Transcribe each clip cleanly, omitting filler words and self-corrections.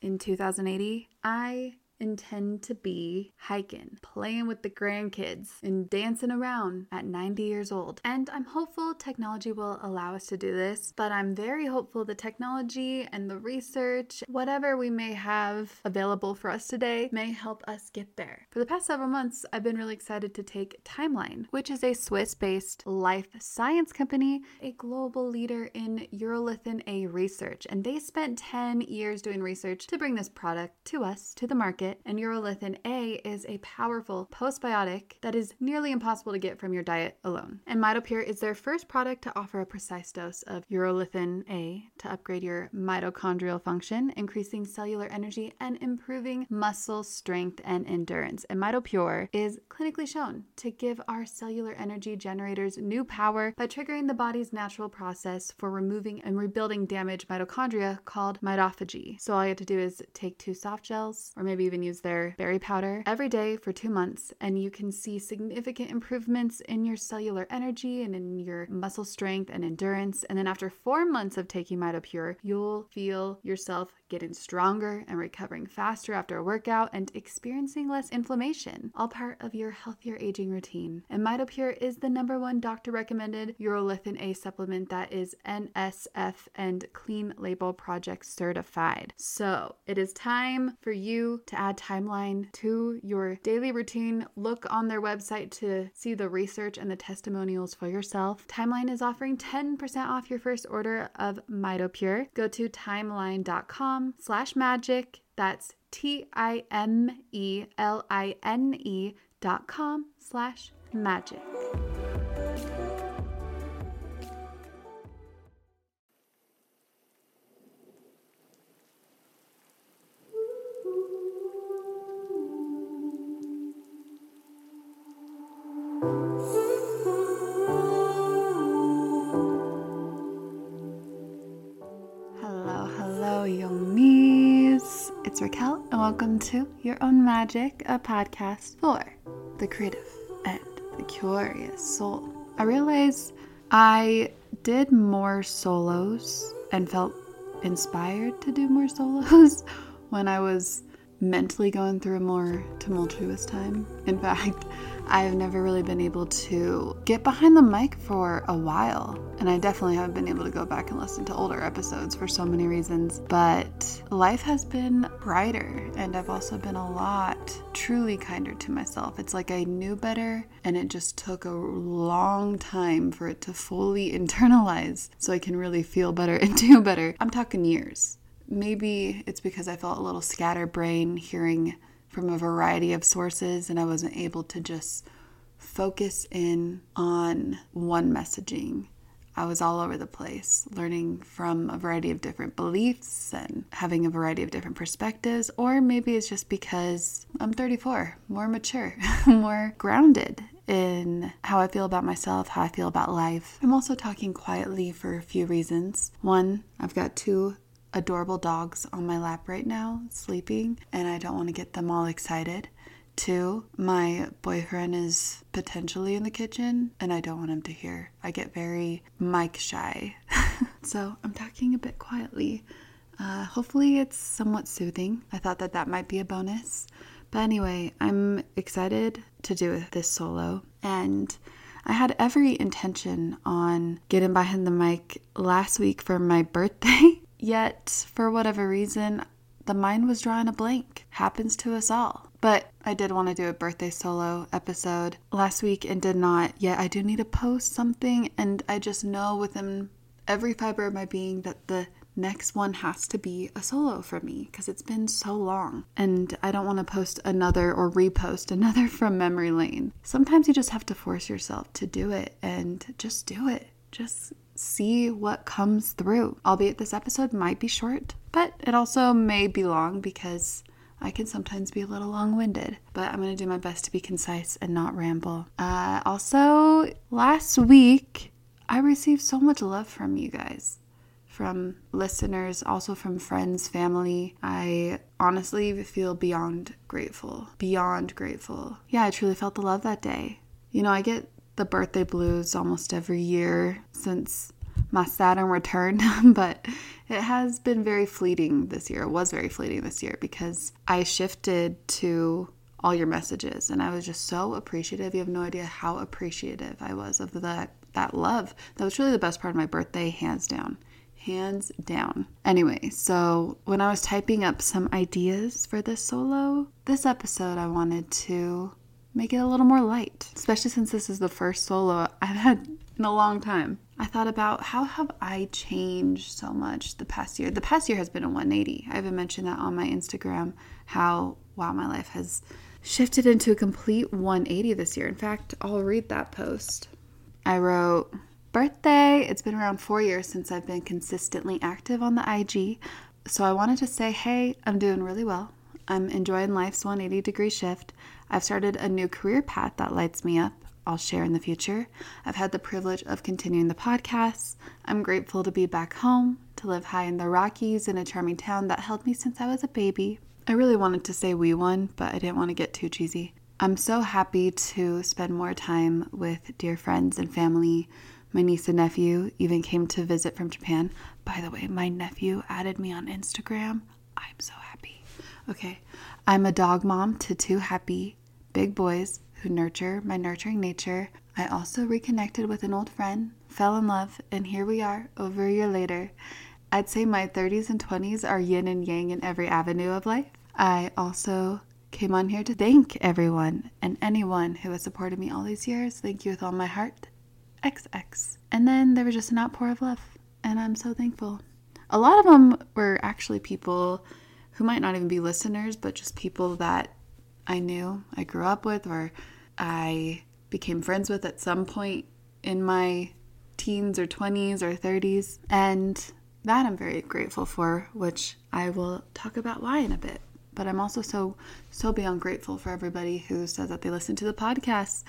in 2080, I intend to be hiking, playing with the grandkids, and dancing around at 90 years old. And I'm hopeful technology will allow us to do this, but I'm very hopeful the technology and the research, whatever we may have available for us today, may help us get there. For the past several months, I've been really excited to take Timeline, which is a Swiss-based life science company, a global leader in urolithin A research, and they spent 10 years doing research to bring this product to us, to the market. And urolithin A is a powerful postbiotic that is nearly impossible to get from your diet alone. And MitoPure is their first product to offer a precise dose of urolithin A to upgrade your mitochondrial function, increasing cellular energy and improving muscle strength and endurance. And MitoPure is clinically shown to give our cellular energy generators new power by triggering the body's natural process for removing and rebuilding damaged mitochondria called mitophagy. So all you have to do is take 2 soft gels, or maybe even use their berry powder every day for 2 months, and you can see significant improvements in your cellular energy and in your muscle strength and endurance. And then after 4 months of taking MitoPure, you'll feel yourself getting stronger and recovering faster after a workout and experiencing less inflammation, all part of your healthier aging routine. And MitoPure is the #1 doctor recommended urolithin A supplement that is NSF and Clean Label Project certified. So it is time for you to add Timeline to your daily routine. Look on their website to see the research and the testimonials for yourself. Timeline is offering 10% off your first order of MitoPure. Go to timeline.com/magic. That's TIMELINE.com/magic. Hello, youngies. It's Raquel, and welcome to Your Own Magic, a podcast for the creative and the curious soul. I realized I did more solos and felt inspired to do more solos when I was mentally going through a more tumultuous time. In fact, I've never really been able to get behind the mic for a while, and I definitely haven't been able to go back and listen to older episodes for so many reasons, but life has been brighter, and I've also been a lot truly kinder to myself. It's like I knew better, and it just took a long time for it to fully internalize so I can really feel better and do better. I'm talking years. Maybe it's because I felt a little scatterbrained, hearing from a variety of sources, and I wasn't able to just focus in on one messaging. I was all over the place, learning from a variety of different beliefs and having a variety of different perspectives. Or maybe it's just because I'm 34, more mature, more grounded in how I feel about myself, how I feel about life. I'm also talking quietly for a few reasons. One, I've got 2 adorable dogs on my lap right now, sleeping, and I don't want to get them all excited. 2, my boyfriend is potentially in the kitchen, and I don't want him to hear. I get very mic shy. So I'm talking a bit quietly. Hopefully it's somewhat soothing. I thought that might be a bonus. But anyway, I'm excited to do this solo, and I had every intention on getting behind the mic last week for my birthday. Yet, for whatever reason, the mind was drawing a blank. Happens to us all. But I did want to do a birthday solo episode last week and did not. Yet I do need to post something, and I just know within every fiber of my being that the next one has to be a solo for me because it's been so long. And I don't want to post another or repost another from memory lane. Sometimes you just have to force yourself to do it and just do it. Just see what comes through. Albeit this episode might be short, but it also may be long because I can sometimes be a little long-winded. But I'm going to do my best to be concise and not ramble. Also, last week, I received so much love from you guys. From listeners, also from friends, family. I honestly feel beyond grateful. Beyond grateful. Yeah, I truly felt the love that day. You know, I get the birthday blues almost every year since my Saturn return, but it has been very fleeting this year. It was very fleeting this year because I shifted to all your messages and I was just so appreciative. You have no idea how appreciative I was of that love. That was really the best part of my birthday, hands down. Hands down. Anyway, so when I was typing up some ideas for this episode, I wanted to make it a little more light, especially since this is the first solo I've had in a long time. I thought about how have I changed so much the past year. The past year has been a 180. I even mentioned that on my Instagram, how, wow, my life has shifted into a complete 180 this year. In fact, I'll read that post. I wrote, birthday. It's been around 4 years since I've been consistently active on the IG. So I wanted to say, hey, I'm doing really well. I'm enjoying life's 180-degree shift. I've started a new career path that lights me up. I'll share in the future. I've had the privilege of continuing the podcast. I'm grateful to be back home, to live high in the Rockies in a charming town that held me since I was a baby. I really wanted to say we won, but I didn't want to get too cheesy. I'm so happy to spend more time with dear friends and family. My niece and nephew even came to visit from Japan. By the way, my nephew added me on Instagram. I'm so happy. Okay, I'm a dog mom to 2 happy big boys who nurture my nurturing nature. I also reconnected with an old friend, fell in love, and here we are over a year later. I'd say my 30s and 20s are yin and yang in every avenue of life. I also came on here to thank everyone and anyone who has supported me all these years. Thank you with all my heart. XX. And then there was just an outpour of love, and I'm so thankful. A lot of them were actually people who might not even be listeners, but just people that I knew, I grew up with, or I became friends with at some point in my teens or 20s or 30s. And that I'm very grateful for, which I will talk about why in a bit. But I'm also so beyond grateful for everybody who says that they listen to the podcast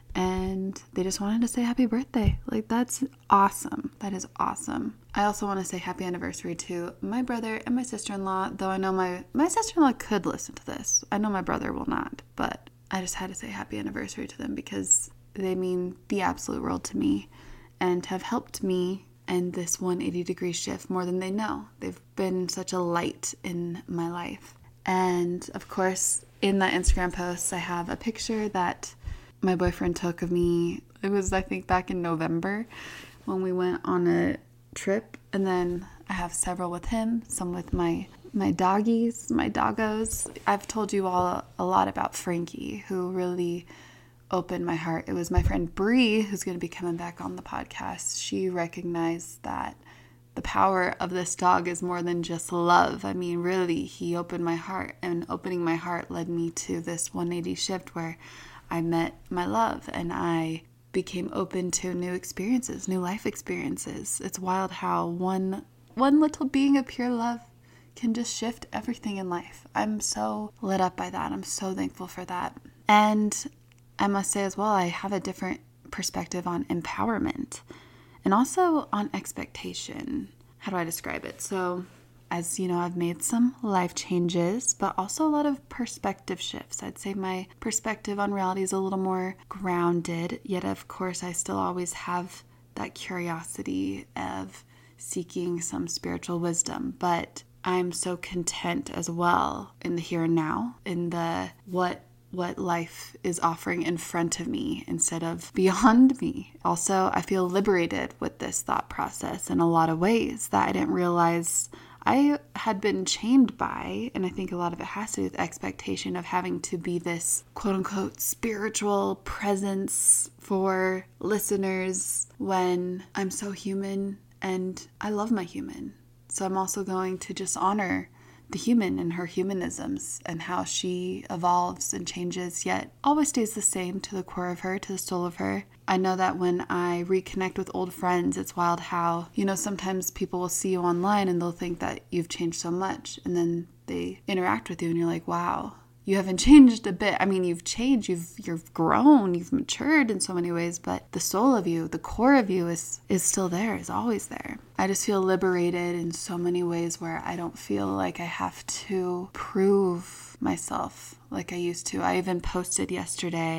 and they just wanted to say happy birthday. Like, that's awesome. That is awesome. I also want to say happy anniversary to my brother and my sister-in-law, though I know my sister-in-law could listen to this. I know my brother will not, but I just had to say happy anniversary to them because they mean the absolute world to me and have helped me end this 180-degree shift more than they know. They've been such a light in my life. And of course, in that Instagram post, I have a picture that my boyfriend took of me. It was, I think, back in November when we went on a trip. And then I have several with him, some with my doggies, my doggos. I've told you all a lot about Frankie, who really opened my heart. It was my friend Bree, who's going to be coming back on the podcast. She recognized that the power of this dog is more than just love. I mean, really, he opened my heart, and opening my heart led me to this 180 shift where I met my love and I became open to new experiences, new life experiences. It's wild how one little being of pure love can just shift everything in life. I'm so lit up by that. I'm so thankful for that. And I must say as well, I have a different perspective on empowerment and also on expectation. How do I describe it? So, as you know, I've made some life changes, but also a lot of perspective shifts. I'd say my perspective on reality is a little more grounded, yet of course I still always have that curiosity of seeking some spiritual wisdom. But I'm so content as well in the here and now, in the what life is offering in front of me instead of beyond me. Also, I feel liberated with this thought process in a lot of ways that I didn't realize I had been chained by, and I think a lot of it has to do with expectation of having to be this quote-unquote spiritual presence for listeners when I'm so human and I love my human. So I'm also going to just honor the human and her humanisms and how she evolves and changes, yet always stays the same to the core of her, to the soul of her. I know that when I reconnect with old friends, it's wild how, sometimes people will see you online and they'll think that you've changed so much. And then they interact with you and you're like, wow, you haven't changed a bit. I mean, you've changed, you've grown, you've matured in so many ways, but the soul of you, the core of you is still there, is always there. I just feel liberated in so many ways where I don't feel like I have to prove myself like I used to. I even posted yesterday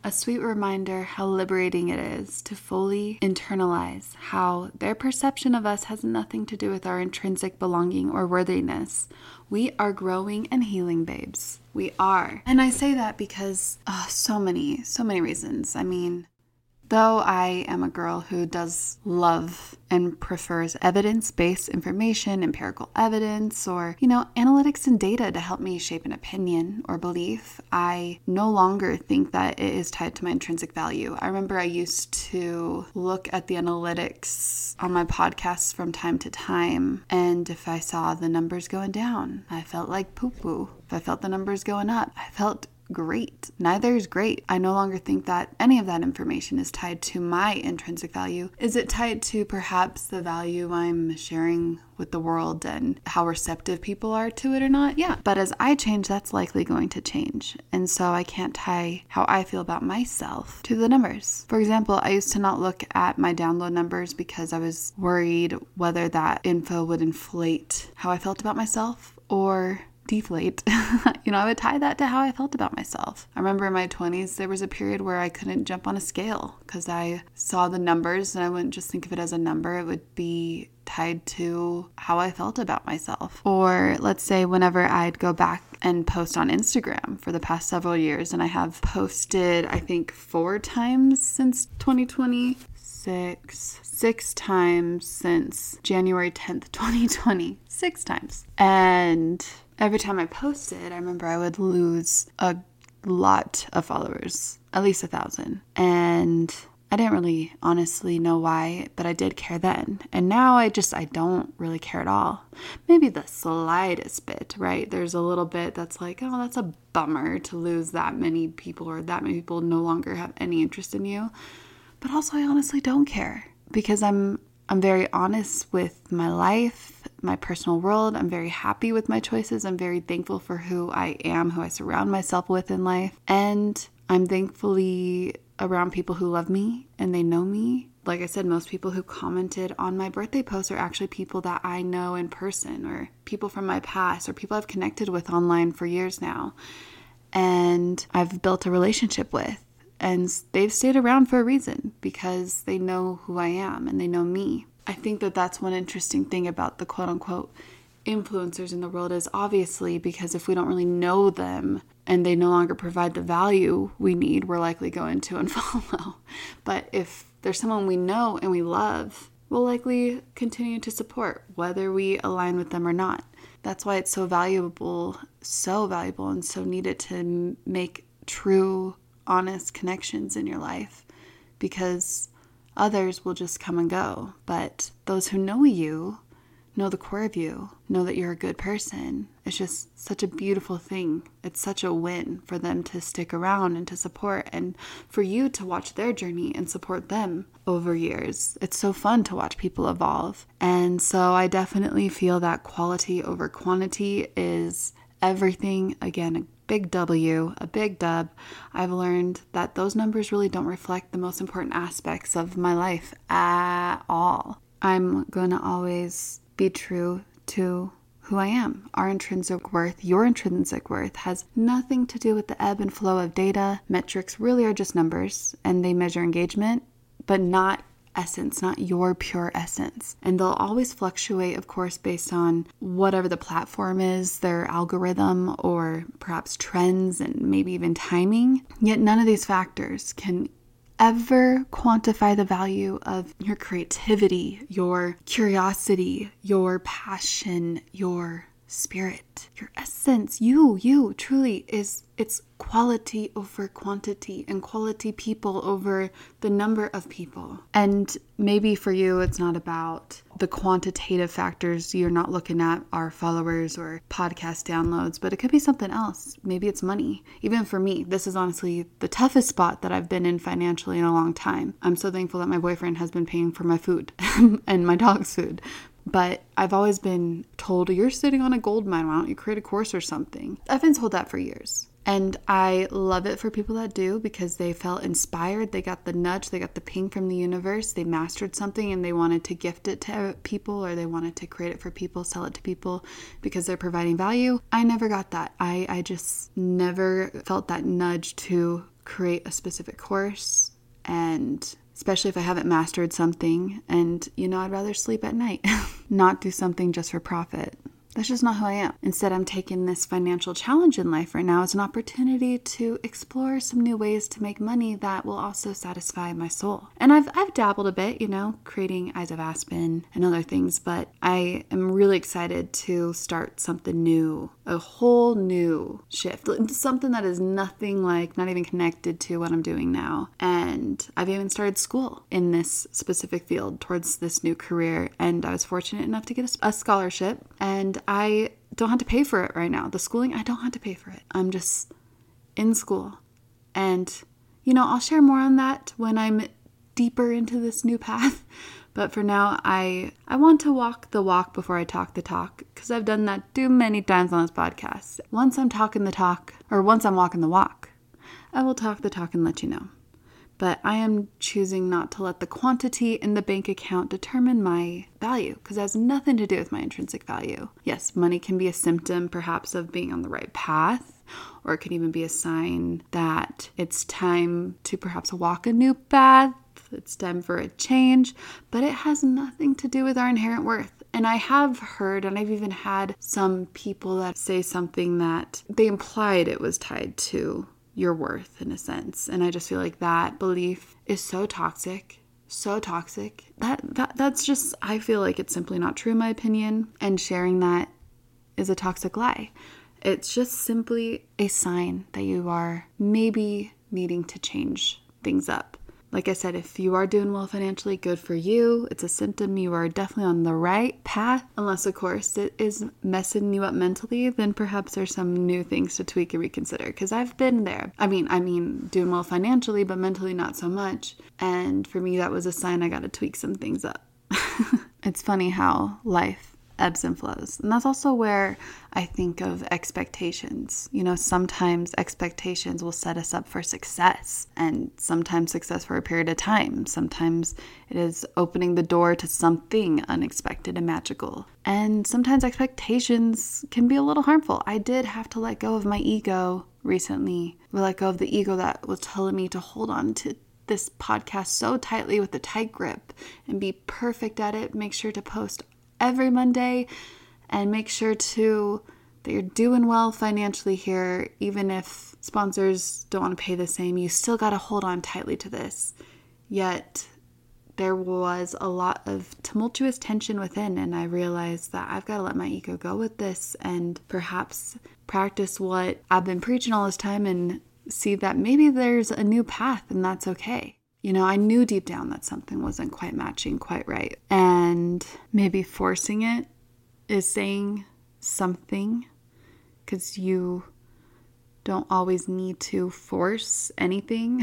A sweet reminder how liberating it is to fully internalize how their perception of us has nothing to do with our intrinsic belonging or worthiness. We are growing and healing, babes. We are. And I say that because so many reasons. I mean, though I am a girl who does love and prefers evidence-based information, empirical evidence, or, analytics and data to help me shape an opinion or belief, I no longer think that it is tied to my intrinsic value. I remember I used to look at the analytics on my podcasts from time to time, and if I saw the numbers going down, I felt like poo-poo. If I felt the numbers going up, I felt great. Neither is great. I no longer think that any of that information is tied to my intrinsic value. Is it tied to perhaps the value I'm sharing with the world and how receptive people are to it or not? Yeah. But as I change, that's likely going to change. And so I can't tie how I feel about myself to the numbers. For example, I used to not look at my download numbers because I was worried whether that info would inflate how I felt about myself or deflate. I would tie that to how I felt about myself. I remember in my 20s, there was a period where I couldn't jump on a scale because I saw the numbers and I wouldn't just think of it as a number. It would be tied to how I felt about myself. Or let's say whenever I'd go back and post on Instagram for the past several years, and I have posted, I think 4 times since 2020. Six times since January 10th, 2020. 6 times. And every time I posted, I remember I would lose a lot of followers, at least 1,000. And I didn't really honestly know why, but I did care then. And now I don't really care at all. Maybe the slightest bit, right? There's a little bit that's like, oh, that's a bummer to lose that many people, or that many people no longer have any interest in you. But also I honestly don't care because I'm very honest with my life, my personal world. I'm very happy with my choices. I'm very thankful for who I am, who I surround myself with in life. And I'm thankfully around people who love me and they know me. Like I said, most people who commented on my birthday post are actually people that I know in person, or people from my past, or people I've connected with online for years now. And I've built a relationship with. And they've stayed around for a reason because they know who I am and they know me. I think that that's one interesting thing about the quote unquote influencers in the world is obviously because if we don't really know them and they no longer provide the value we need, we're likely going to unfollow. But if there's someone we know and we love, we'll likely continue to support whether we align with them or not. That's why it's so valuable and so needed to make true honest connections in your life, because others will just come and go. But those who know you, know the core of you, know that you're a good person. It's just such a beautiful thing. It's such a win for them to stick around and to support, and for you to watch their journey and support them over years. It's so fun to watch people evolve. And so I definitely feel that quality over quantity is everything. Again, a big W, a big dub. I've learned that those numbers really don't reflect the most important aspects of my life at all. I'm going to always be true to who I am. Our intrinsic worth, your intrinsic worth, has nothing to do with the ebb and flow of data. Metrics really are just numbers, and they measure engagement, but not essence, not your pure essence. And they'll always fluctuate, of course, based on whatever the platform is, their algorithm, or perhaps trends and maybe even timing. Yet none of these factors can ever quantify the value of your creativity, your curiosity, your passion, your spirit, your essence. You truly it's quality over quantity, and quality people over the number of people. And maybe for you, it's not about the quantitative factors. You're not looking at our followers or podcast downloads, but it could be something else. Maybe it's money. Even for me, this is honestly the toughest spot that I've been in financially in a long time. I'm so thankful that my boyfriend has been paying for my food and my dog's food. But I've always been told, you're sitting on a gold mine, why don't you create a course or something? I've been told that for years. And I love it for people that do, because they felt inspired. They got the nudge, they got the ping from the universe. They mastered something and they wanted to gift it to people, or they wanted to create it for people, sell it to people because they're providing value. I never got that. I just never felt that nudge to create a specific course, and especially if I haven't mastered something, and I'd rather sleep at night, not do something just for profit. That's just not who I am. Instead, I'm taking this financial challenge in life right now as an opportunity to explore some new ways to make money that will also satisfy my soul. And I've dabbled a bit, creating Eyes of Aspen and other things, but I am really excited to start something new, a whole new shift, something that is nothing like, not even connected to what I'm doing now. And I've even started school in this specific field towards this new career. And I was fortunate enough to get a scholarship, and I don't have to pay for it right now. The schooling, I don't have to pay for it. I'm just in school. And, I'll share more on that when I'm deeper into this new path. But for now, I want to walk the walk before I talk the talk, because I've done that too many times on this podcast. Once I'm talking the talk, or once I'm walking the walk, I will talk the talk and let you know. But I am choosing not to let the quantity in the bank account determine my value, because it has nothing to do with my intrinsic value. Yes, money can be a symptom perhaps of being on the right path, or it could even be a sign that it's time to perhaps walk a new path. It's time for a change, but it has nothing to do with our inherent worth. And I have heard, and I've even had some people that say something that they implied it was tied to your worth in a sense. And I just feel like that belief is so toxic. That's just, I feel like it's simply not true in my opinion. And sharing that is a toxic lie. It's just simply a sign that you are maybe needing to change things up. Like I said, if you are doing well financially, good for you. It's a symptom you are definitely on the right path. Unless, of course, it is messing you up mentally, then perhaps there's some new things to tweak and reconsider. Because I've been there. I mean, doing well financially, but mentally not so much. And for me, that was a sign I got to tweak some things up. It's funny how life ebbs and flows. And that's also where I think of expectations. Sometimes expectations will set us up for success, and sometimes success for a period of time. Sometimes it is opening the door to something unexpected and magical. And sometimes expectations can be a little harmful. I did have to let go of my ego recently. Let go of the ego that was telling me to hold on to this podcast so tightly with a tight grip and be perfect at it. Make sure to post every Monday, and make sure that you're doing well financially here. Even if sponsors don't want to pay the same, you still got to hold on tightly to this. Yet there was a lot of tumultuous tension within, and I realized that I've got to let my ego go with this and perhaps practice what I've been preaching all this time and see that maybe there's a new path, and that's okay. I knew deep down that something wasn't quite matching quite right. And maybe forcing it is saying something, because you don't always need to force anything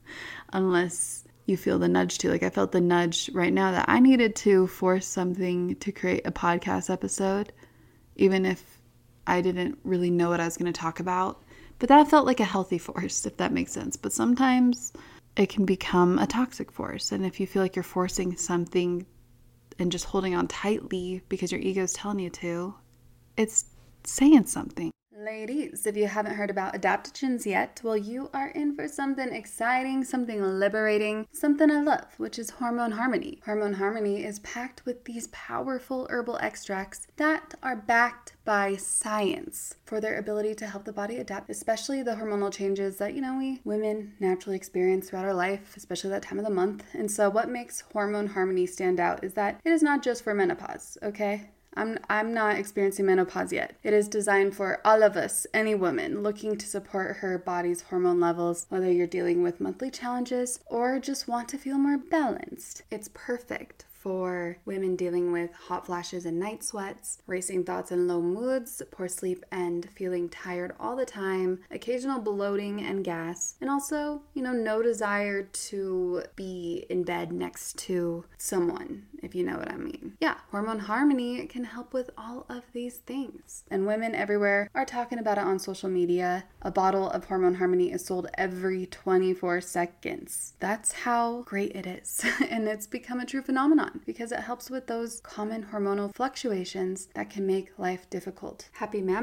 unless you feel the nudge to. Like, I felt the nudge right now that I needed to force something to create a podcast episode, even if I didn't really know what I was going to talk about. But that felt like a healthy force, if that makes sense. But sometimes it can become a toxic force. And if you feel like you're forcing something and just holding on tightly because your ego is telling you to, it's saying something. Ladies, if you haven't heard about adaptogens yet, well, you are in for something exciting, something liberating, something I love, which is Hormone Harmony. Hormone Harmony is packed with these powerful herbal extracts that are backed by science for their ability to help the body adapt, especially the hormonal changes that, we women naturally experience throughout our life, especially that time of the month. And so what makes Hormone Harmony stand out is that it is not just for menopause, okay? I'm not experiencing menopause yet. It is designed for all of us, any woman looking to support her body's hormone levels, whether you're dealing with monthly challenges or just want to feel more balanced. It's perfect for women dealing with hot flashes and night sweats, racing thoughts and low moods, poor sleep and feeling tired all the time, occasional bloating and gas, and also, no desire to be in bed next to someone, if you know what I mean. Yeah, Hormone Harmony can help with all of these things. And women everywhere are talking about it on social media. A bottle of Hormone Harmony is sold every 24 seconds. That's how great it is. And it's become a true phenomenon because it helps with those common hormonal fluctuations that can make life difficult. Happy Mammoth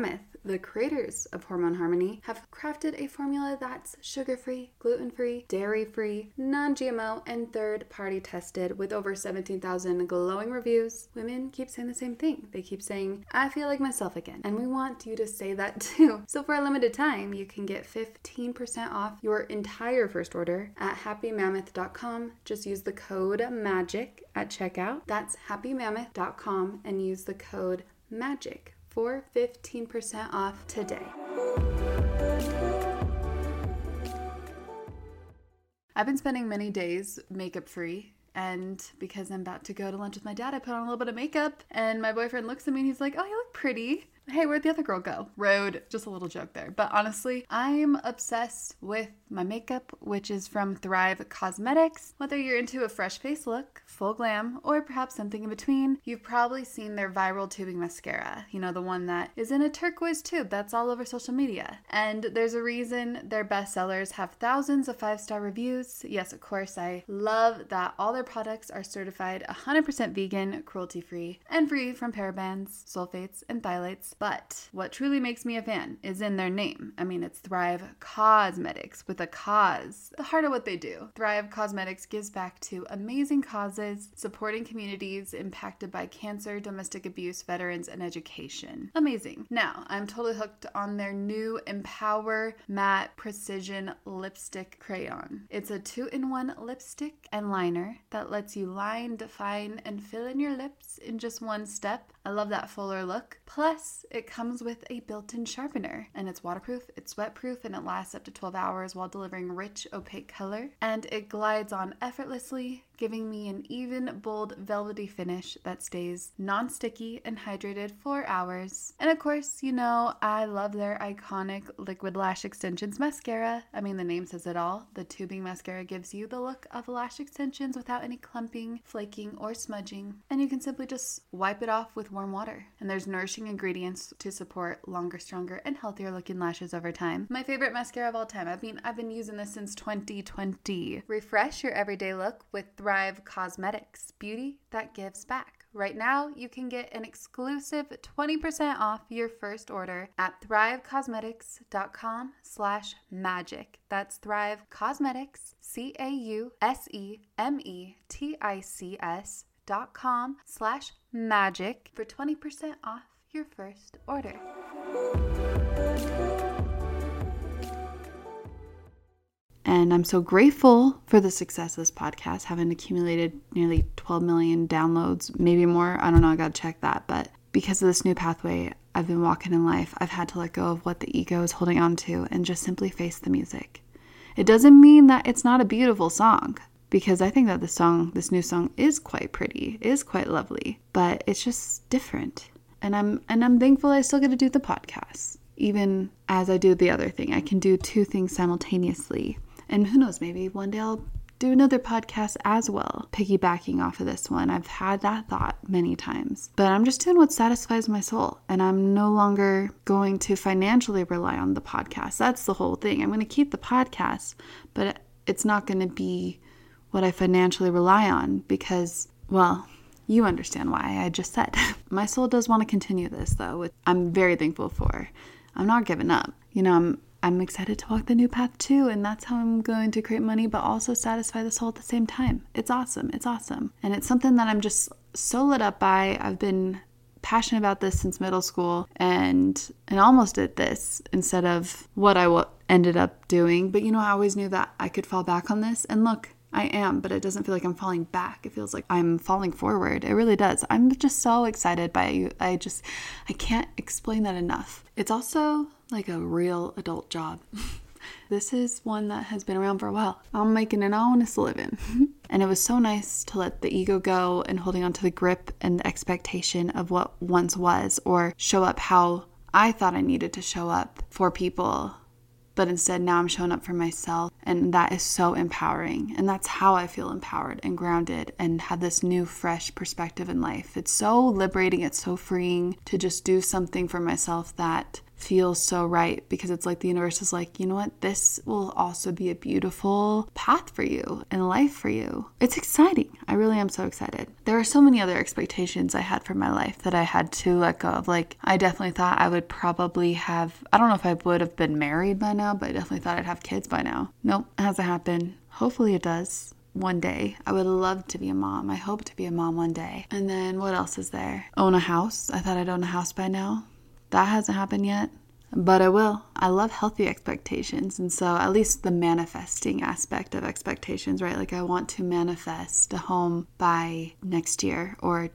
The creators of Hormone Harmony have crafted a formula that's sugar-free, gluten-free, dairy-free, non-GMO, and third-party tested with over 17,000 glowing reviews. Women keep saying the same thing. They keep saying, I feel like myself again. And we want you to say that too. So for a limited time, you can get 15% off your entire first order at happymammoth.com. Just use the code MAGIC at checkout. That's happymammoth.com and use the code MAGIC for 15% off today. I've been spending many days makeup free. And because I'm about to go to lunch with my dad, I put on a little bit of makeup and my boyfriend looks at me and he's like, oh, you look pretty. Hey, where'd the other girl go? Road. Just a little joke there. But honestly, I'm obsessed with my makeup, which is from Thrive Causemetics. Whether you're into a fresh face look, full glam, or perhaps something in between, you've probably seen their viral tubing mascara. You know, the one that is in a turquoise tube that's all over social media. And there's a reason their bestsellers have thousands of 5-star reviews. Yes, of course, I love that all their products are certified 100% vegan, cruelty-free, and free from parabens, sulfates, and phthalates. But what truly makes me a fan is in their name. I mean, it's Thrive Causemetics with a cause. The heart of what they do. Thrive Causemetics gives back to amazing causes, supporting communities impacted by cancer, domestic abuse, veterans, and education. Amazing. Now, I'm totally hooked on their new Empower Matte Precision Lipstick Crayon. It's a 2-in-1 lipstick and liner that lets you line, define, and fill in your lips in just one step. I love that fuller look. Plus, it comes with a built-in sharpener, and it's waterproof, it's sweatproof, and it lasts up to 12 hours while delivering rich, opaque color. And it glides on effortlessly, giving me an even, bold, velvety finish that stays non-sticky and hydrated for hours. And of course, you know, I love their iconic Liquid Lash Extensions mascara. I mean, the name says it all. The tubing mascara gives you the look of lash extensions without any clumping, flaking, or smudging. And you can simply just wipe it off with warm water. And there's nourishing ingredients to support longer, stronger, and healthier looking lashes over time. My favorite mascara of all time. I've been using this since 2020. Refresh your everyday look with Thrive Causemetics, beauty that gives back. Right now, you can get an exclusive 20% off your first order at thrivecausemetics.com/magic. That's Thrive Causemetics, CAUSEMETICS.com/magic for 20% off your first order. And I'm so grateful for the success of this podcast, having accumulated nearly 12 million downloads, maybe more. I don't know, I gotta check that. But because of this new pathway I've been walking in life, I've had to let go of what the ego is holding on to and just simply face the music. It doesn't mean that it's not a beautiful song, because I think that this new song is quite pretty, is quite lovely, but it's just different. And I'm thankful I still get to do the podcast. Even as I do the other thing, I can do two things simultaneously. And who knows, maybe one day I'll do another podcast as well, piggybacking off of this one. I've had that thought many times. But I'm just doing what satisfies my soul. And I'm no longer going to financially rely on the podcast. That's the whole thing. I'm going to keep the podcast, but it's not going to be what I financially rely on because, well, you understand why I just said. My soul does want to continue this, though, which I'm very thankful for. I'm not giving up. You know, I'm excited to walk the new path too, and that's how I'm going to create money, but also satisfy the soul at the same time. It's awesome. It's awesome. And it's something that I'm just so lit up by. I've been passionate about this since middle school and almost did this instead of what I ended up doing. But, you know, I always knew that I could fall back on this. And look, I am, but it doesn't feel like I'm falling back. It feels like I'm falling forward. It really does. I'm just so excited by you. I can't explain that enough. It's also like a real adult job. This is one that has been around for a while. I'm making an honest living. And it was so nice to let the ego go and holding on to the grip and the expectation of what once was, or show up how I thought I needed to show up for people. But instead now I'm showing up for myself, and that is so empowering. And that's how I feel empowered and grounded and have this new fresh perspective in life. It's so liberating. It's so freeing to just do something for myself that feels so right, because it's like the universe is like, you know what, this will also be a beautiful path for you and life for you. It's exciting. I really am so excited. There are so many other expectations I had for my life that I had to let go of. Like, I definitely thought I would probably have, I don't know if I would have been married by now, but I definitely thought I'd have kids by now. Nope, it hasn't happened. Hopefully it does. One day. I would love to be a mom. I hope to be a mom one day. And then what else is there? Own a house. I thought I'd own a house by now. That hasn't happened yet, but I will. I love healthy expectations. And so at least the manifesting aspect of expectations, right? Like, I want to manifest a home by next year or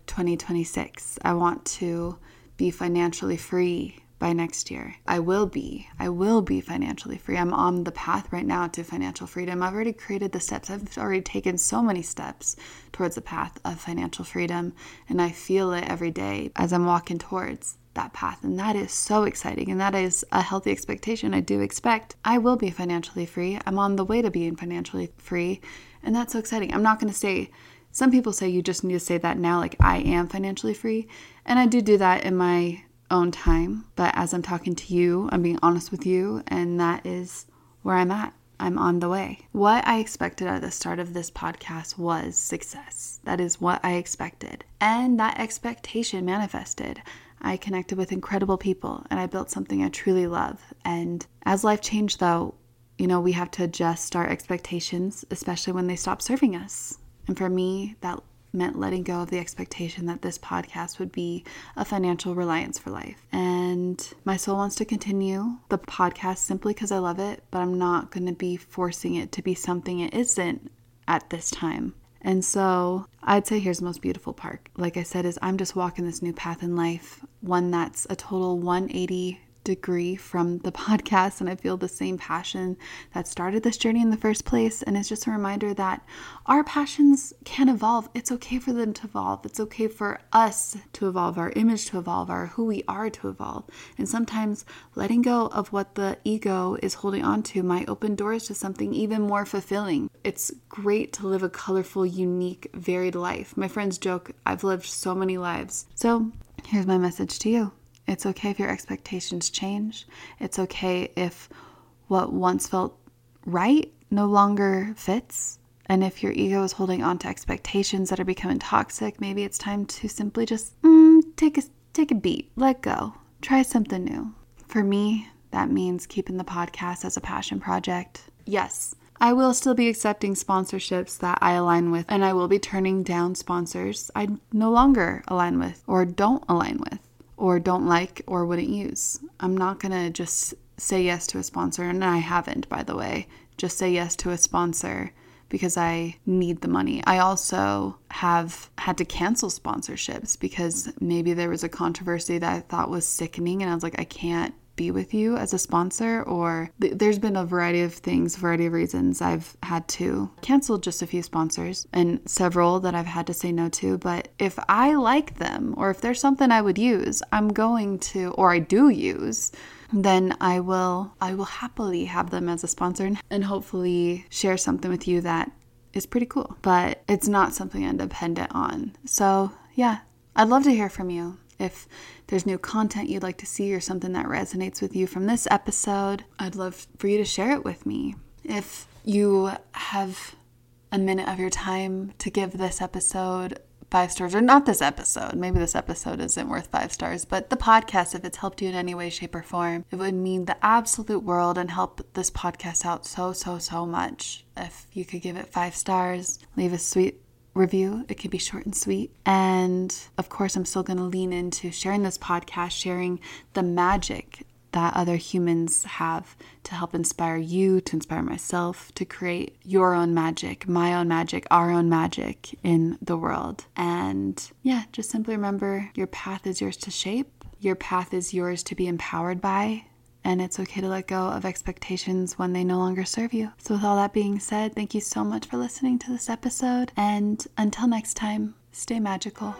2026. I want to be financially free by next year. I will be financially free. I'm on the path right now to financial freedom. I've already created the steps. I've already taken so many steps towards the path of financial freedom, and I feel it every day as I'm walking towards that path. And that is so exciting. And that is a healthy expectation. I do expect I will be financially free. I'm on the way to being financially free. And that's so exciting. I'm not going to say, some people say you just need to say that now, like, I am financially free. And I do that in my own time. But as I'm talking to you, I'm being honest with you. And that is where I'm at. I'm on the way. What I expected at the start of this podcast was success. That is what I expected. And that expectation manifested. I connected with incredible people and I built something I truly love. And as life changed, though, we have to adjust our expectations, especially when they stop serving us. And for me, that meant letting go of the expectation that this podcast would be a financial reliance for life. And my soul wants to continue the podcast simply because I love it, but I'm not going to be forcing it to be something it isn't at this time. And so I'd say here's the most beautiful part. Like I said, is I'm just walking this new path in life, one that's a total 180 degree from the podcast. And I feel the same passion that started this journey in the first place. And it's just a reminder that our passions can evolve. It's okay for them to evolve. It's okay for us to evolve, our image to evolve, our who we are to evolve. And sometimes letting go of what the ego is holding on to might open doors to something even more fulfilling. It's great to live a colorful, unique, varied life. My friends joke, I've lived so many lives. So here's my message to you. It's okay if your expectations change. It's okay if what once felt right no longer fits. And if your ego is holding on to expectations that are becoming toxic, maybe it's time to simply just take a beat, let go, try something new. For me, that means keeping the podcast as a passion project. Yes, I will still be accepting sponsorships that I align with, and I will be turning down sponsors I no longer align with or don't align with, or don't like, or wouldn't use. I'm not going to just say yes to a sponsor, and I haven't, by the way, just say yes to a sponsor because I need the money. I also have had to cancel sponsorships because maybe there was a controversy that I thought was sickening, and I was like, I can't be with you as a sponsor, or there's been a variety of things, variety of reasons I've had to cancel just a few sponsors and several that I've had to say no to. But if I like them, or if there's something I would use, I'm going to, or I do use, then I will happily have them as a sponsor and hopefully share something with you that is pretty cool. But it's not something I'm dependent on. So yeah, I'd love to hear from you. If there's new content you'd like to see or something that resonates with you from this episode, I'd love for you to share it with me. If you have a minute of your time to give this episode 5 stars, or not this episode, maybe this episode isn't worth 5 stars, but the podcast, if it's helped you in any way, shape, or form, it would mean the absolute world and help this podcast out so much. If you could give it 5 stars, leave a sweet review. It could be short and sweet. And of course, I'm still going to lean into sharing this podcast, sharing the magic that other humans have to help inspire you, to inspire myself, to create your own magic, my own magic, our own magic in the world. And yeah, just simply remember, your path is yours to shape. Your path is yours to be empowered by. And it's okay to let go of expectations when they no longer serve you. So with all that being said, thank you so much for listening to this episode. And until next time, stay magical.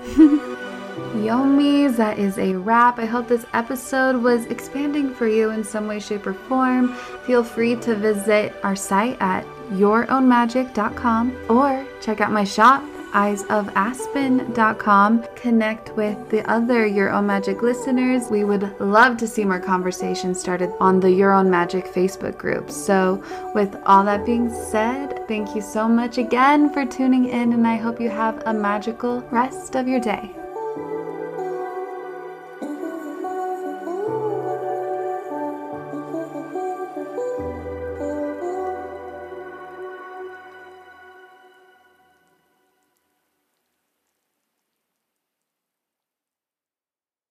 Yomis, that is a wrap. I hope this episode was expanding for you in some way, shape, or form. Feel free to visit our site at yourownmagic.com or check out my shop eyesofaspen.com. Connect with the other Your Own Magic listeners. We would love to see more conversations started on the Your Own Magic Facebook group. So with all that being said, thank you so much again for tuning in, and I hope you have a magical rest of your day.